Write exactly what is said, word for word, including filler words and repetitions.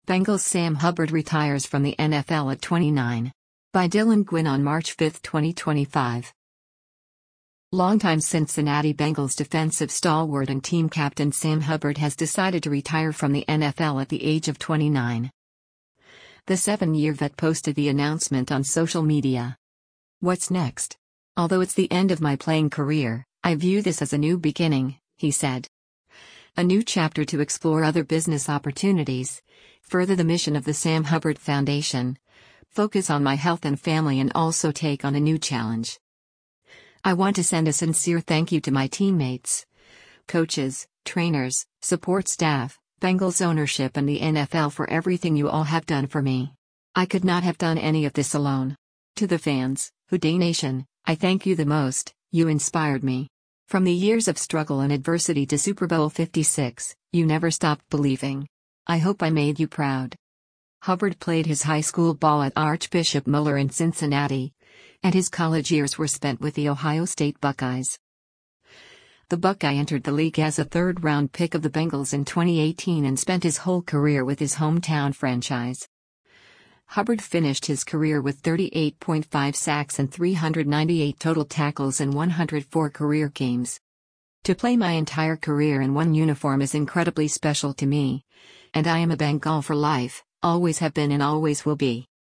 Bengals Sam Hubbard retires from the N F L at twenty-nine. By Dylan Gwynn on March fifth, twenty twenty-five. Longtime Cincinnati Bengals defensive stalwart and team captain Sam Hubbard has decided to retire from the N F L at the age of twenty-nine. The seven-year vet posted the announcement on social media. "What's next? Although it's the end of my playing career, I view this as a new beginning," he said. A new chapter to explore other business opportunities, further the mission of the Sam Hubbard Foundation, focus on my health and family, and also take on a new challenge. I want to send a sincere thank you to my teammates, coaches, trainers, support staff, Bengals ownership and the N F L for everything you all have done for me. I could not have done any of this alone. To the fans, Houday Nation, I thank you the most. You inspired me. From the years of struggle and adversity to Super Bowl fifty-six, you never stopped believing. I hope I made you proud." Hubbard played his high school ball at Archbishop Mueller in Cincinnati, and his college years were spent with the Ohio State Buckeyes. The Buckeye entered the league as a third-round pick of the Bengals in twenty eighteen and spent his whole career with his hometown franchise. Hubbard finished his career with thirty-eight point five sacks and three hundred ninety-eight total tackles in one hundred four career games. "To play my entire career in one uniform is incredibly special to me, and I am a Bengal for life, always have been and always will be,"